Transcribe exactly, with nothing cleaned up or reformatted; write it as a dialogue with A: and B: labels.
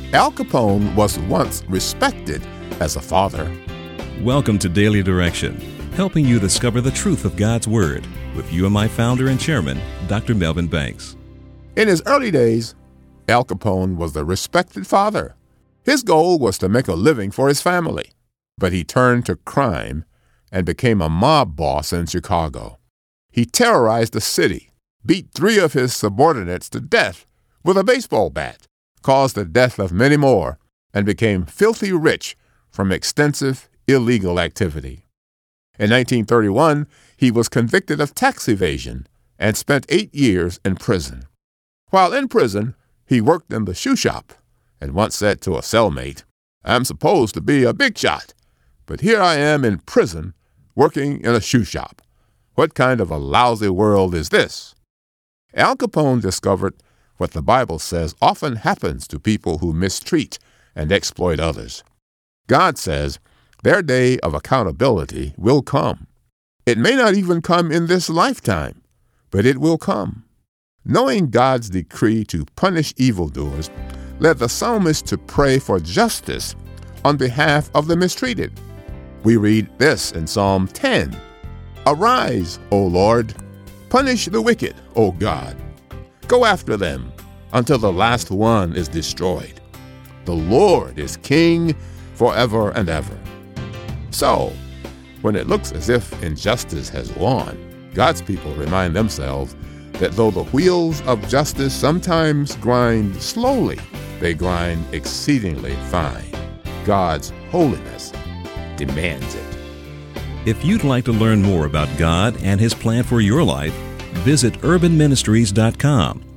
A: Al Capone was once respected as a father.
B: Welcome to Daily Direction, helping you discover the truth of God's Word with you and my founder and chairman, Doctor Melvin Banks.
A: In his early days, Al Capone was a respected father. His goal was to make a living for his family, but he turned to crime and became a mob boss in Chicago. He terrorized the city, beat three of his subordinates to death with a baseball bat, caused the death of many more, and became filthy rich from extensive illegal activity. In nineteen thirty-one, he was convicted of tax evasion and spent eight years in prison. While in prison, he worked in the shoe shop and once said to a cellmate, "I'm supposed to be a big shot, but here I am in prison working in a shoe shop. What kind of a lousy world is this?" Al Capone discovered what the Bible says often happens to people who mistreat and exploit others. God says their day of accountability will come. It may not even come in this lifetime, but it will come. Knowing God's decree to punish evildoers led the psalmist to pray for justice on behalf of the mistreated. We read this in Psalm ten. "Arise, O Lord, punish the wicked, O God. Go after them until the last one is destroyed. The Lord is king forever and ever." So, when it looks as if injustice has won, God's people remind themselves that though the wheels of justice sometimes grind slowly, they grind exceedingly fine. God's holiness demands it.
B: If you'd like to learn more about God and His plan for your life, visit urban ministries dot com